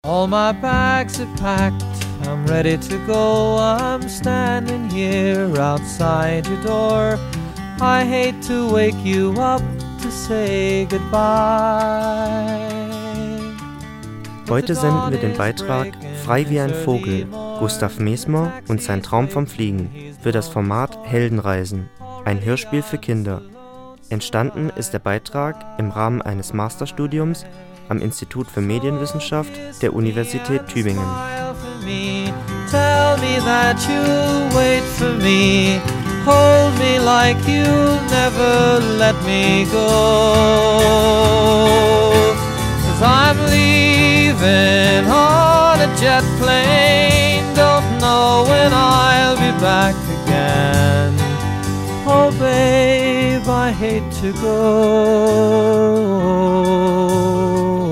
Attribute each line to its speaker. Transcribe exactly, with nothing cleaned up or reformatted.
Speaker 1: All my bags are packed, I'm ready to go. I'm standing here outside your door. I hate to wake you up to say goodbye.
Speaker 2: Heute senden wir den Beitrag Frei wie ein Vogel, Gustav Mesmer und sein Traum vom Fliegen für das Format Heldenreisen, ein Hörspiel für Kinder. Entstanden ist der Beitrag im Rahmen eines Masterstudiums am Institut für Medienwissenschaft der Universität Tübingen.
Speaker 1: Tell me that you'll wait for me. Hold me like you'll never let me go. 'Cause I'm leaving on a jet plane. Don't know when I'll be back again. Oh babe, I hate to go.